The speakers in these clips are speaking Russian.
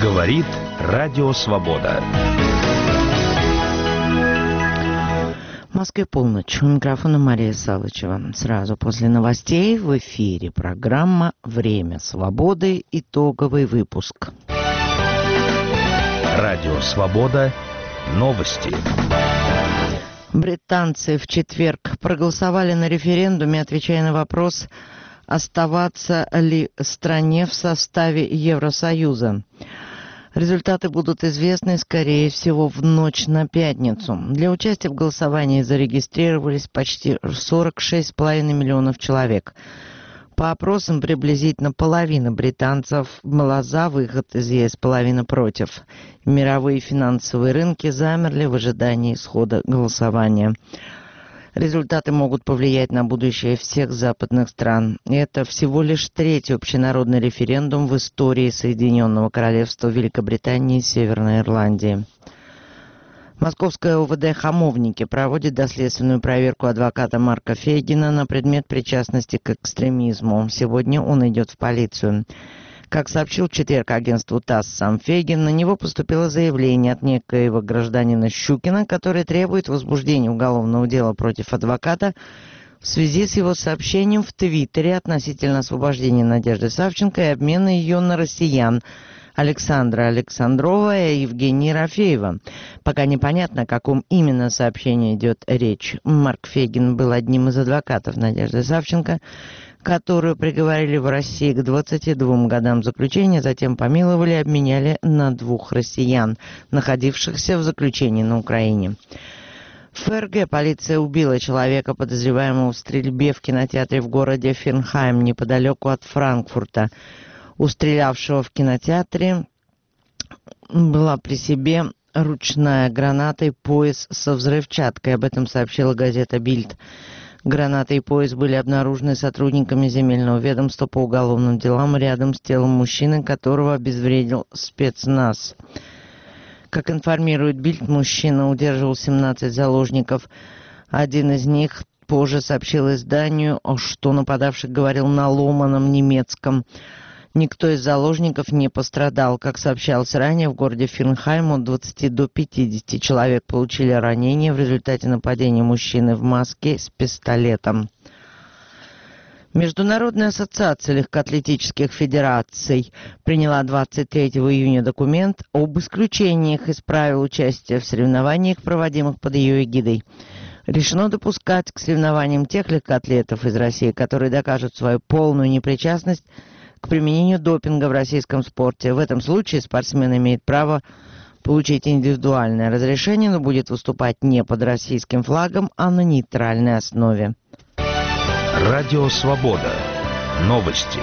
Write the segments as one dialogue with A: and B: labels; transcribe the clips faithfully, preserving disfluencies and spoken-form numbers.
A: Говорит Радио Свобода.
B: В Москве полночь. У микрофона Мария Салычева. Сразу после новостей в эфире программа «Время свободы». Итоговый выпуск.
A: Радио Свобода. Новости.
B: Британцы в четверг проголосовали на референдуме, отвечая на вопрос, оставаться ли стране в составе Евросоюза. Результаты будут известны, скорее всего, в ночь на пятницу. Для участия в голосовании зарегистрировались почти сорок шесть с половиной миллионов человек. По опросам, приблизительно половина британцев была за выход из ЕС, половина против. Мировые финансовые рынки замерли в ожидании исхода голосования. Результаты могут повлиять на будущее всех западных стран. Это всего лишь третий общенародный референдум в истории Соединенного Королевства Великобритании и Северной Ирландии. Московское ОВД «Хамовники» проводит доследственную проверку адвоката Марка Фейгина на предмет причастности к экстремизму. Сегодня он идет в полицию. Как сообщил в четверг агентству ТАСС сам Фейгин, на него поступило заявление от некоего гражданина Щукина, который требует возбуждения уголовного дела против адвоката в связи с его сообщением в Твиттере относительно освобождения Надежды Савченко и обмена ее на россиян Александра Александрова и Евгения Ерофеева. Пока непонятно, о каком именно сообщении идет речь. Марк Фейгин был одним из адвокатов Надежды Савченко, которую приговорили в России к двадцати двум годам заключения, затем помиловали и обменяли на двух россиян, находившихся в заключении на Украине. В ФРГ полиция убила человека, подозреваемого в стрельбе в кинотеатре в городе Фернхайм, неподалеку от Франкфурта. У стрелявшего в кинотеатре была при себе ручная граната и пояс со взрывчаткой. Об этом сообщила газета «Бильд». Граната и пояс были обнаружены сотрудниками земельного ведомства по уголовным делам рядом с телом мужчины, которого обезвредил спецназ. Как информирует Бильд, мужчина удерживал семнадцать заложников. Один из них позже сообщил изданию, что нападавший говорил на ломаном немецком. Никто из заложников не пострадал. Как сообщалось ранее, в городе Фернхайм от двадцати до пятидесяти человек получили ранения в результате нападения мужчины в маске с пистолетом. Международная ассоциация легкоатлетических федераций приняла двадцать третьего июня документ об исключениях из правил участия в соревнованиях, проводимых под ее эгидой. Решено допускать к соревнованиям тех легкоатлетов из России, которые докажут свою полную непричастность к применению допинга в российском спорте. В этом случае спортсмен имеет право получить индивидуальное разрешение, но будет выступать не под российским флагом, а на нейтральной основе.
A: Радио Свобода. Новости.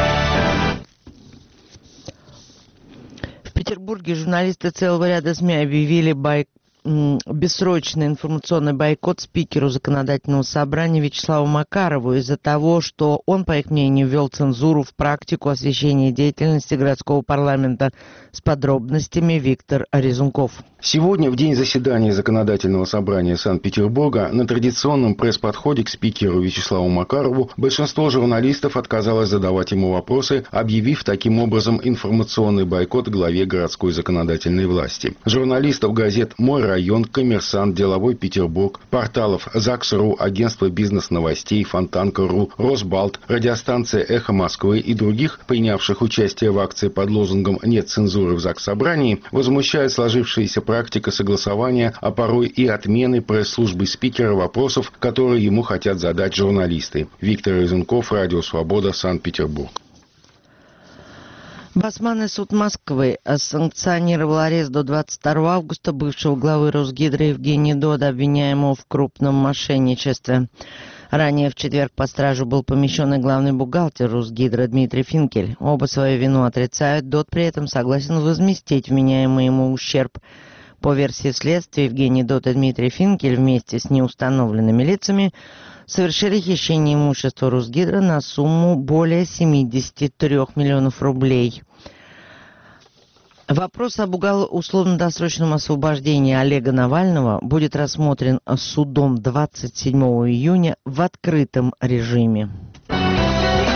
B: В Петербурге журналисты целого ряда СМИ объявили бой... бессрочный информационный бойкот спикеру законодательного собрания Вячеславу Макарову из-за того, что он, по их мнению, ввел цензуру в практику освещения деятельности городского парламента. С подробностями Виктор Резунков.
C: Сегодня, в день заседания Законодательного собрания Санкт-Петербурга, на традиционном пресс-подходе к спикеру Вячеславу Макарову большинство журналистов отказалось задавать ему вопросы, объявив таким образом информационный бойкот главе городской законодательной власти. Журналистов газет «Мой район», «Коммерсант», «Деловой Петербург», порталов ЗАГС.ру, агентство «Бизнес-новостей», «Фонтанка.ру», «Росбалт», радиостанция «Эхо Москвы» и других, принявших участие в акции под лозунгом «Нет цензуры в ЗАГС-собрании», возмущает сложившаяся практика согласования, а порой и отмены пресс-службы спикера вопросов, которые ему хотят задать журналисты. Виктор Резунков, Радио Свобода, Санкт-Петербург.
B: Басманный суд Москвы санкционировал арест до двадцать второго августа бывшего главы Росгидро Евгения Дода, обвиняемого в крупном мошенничестве. Ранее в четверг по стражу был помещен и главный бухгалтер Росгидро Дмитрий Финкель. Оба свою вину отрицают, Дод при этом согласен возместить вменяемый ему ущерб. По версии следствия, Евгений Дод и Дмитрий Финкель вместе с неустановленными лицами совершили хищение имущества Росгидро на сумму более семидесяти трёх миллионов рублей. Вопрос об условно-досрочном освобождении Олега Навального будет рассмотрен судом двадцать седьмого июня в открытом режиме.